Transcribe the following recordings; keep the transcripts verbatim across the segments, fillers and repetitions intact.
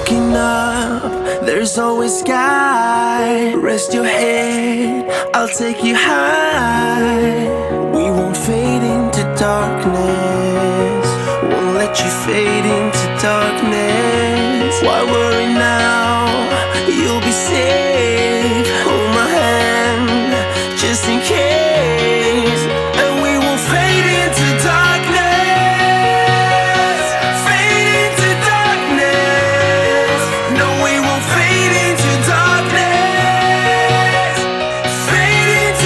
Looking up, there's always sky. Rest your head, I'll take you high. We won't fade into darkness, won't let you fade into darkness. Why worry now? You'll be safe. Hold my hand, just in case. And we won't fade into darkness, fade into darkness. No, we won't fade into darkness, fade into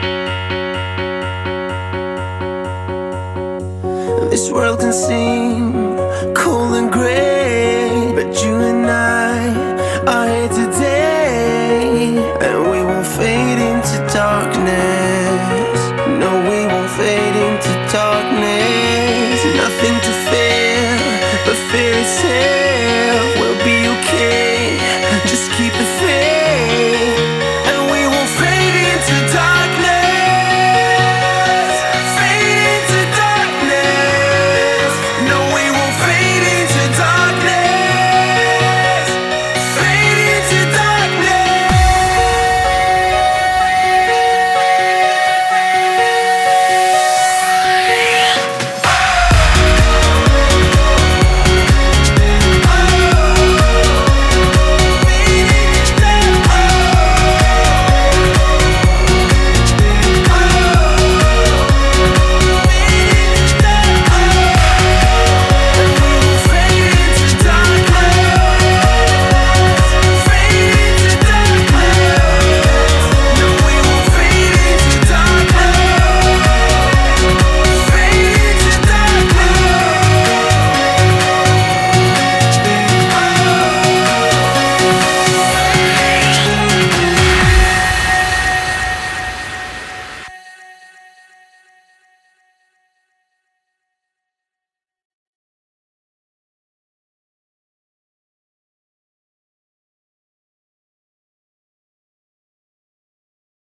this world can seem